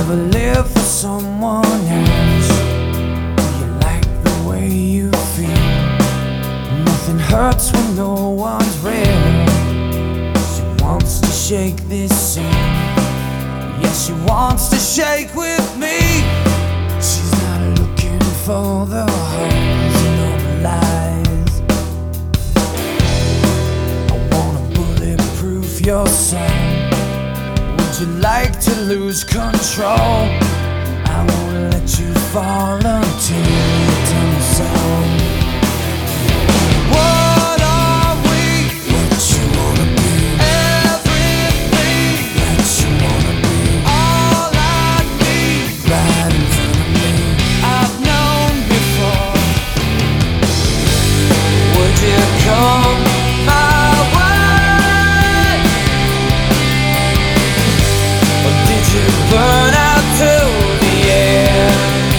ever live for someone else? Do you like the way you feel? Nothing hurts when no one's real. She wants to shake this scene. Yes, she wants to shake with me. She's not looking for the holes in all the lies. I wanna bulletproof your soul. Would you like to lose control? I won't let you fall until you tell me so. What are we? What you wanna be? Everything that you wanna be. All I need right in front of me. I've known before. Would you come my way? Or did you burn out till the end?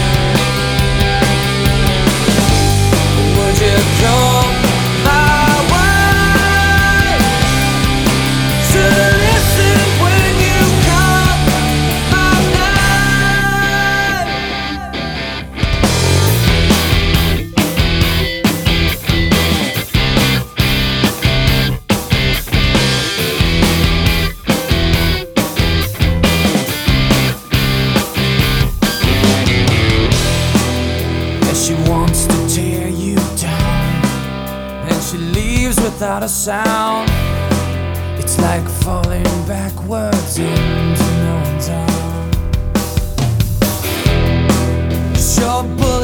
Would you come my way? So listen when you call my name. Yeah, she wants to tear you down, and she leaves without a sound. It's like falling backwards into no one's arms. Your